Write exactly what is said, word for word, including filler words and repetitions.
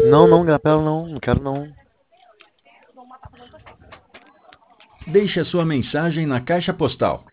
Não, não, Grapela não, não quero não. Deixe a sua mensagem na caixa postal